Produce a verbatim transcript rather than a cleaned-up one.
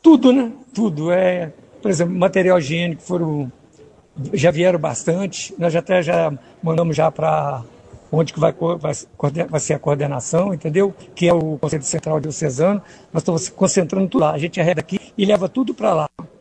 Tudo, né? Tudo. É, por exemplo, material higiênico foram, já vieram bastante. Nós já até já mandamos já para onde que vai, vai, vai ser a coordenação, entendeu? Que é o Conselho Central Diocesano. Nós estamos concentrando tudo lá. A gente arreda aqui e leva tudo para lá.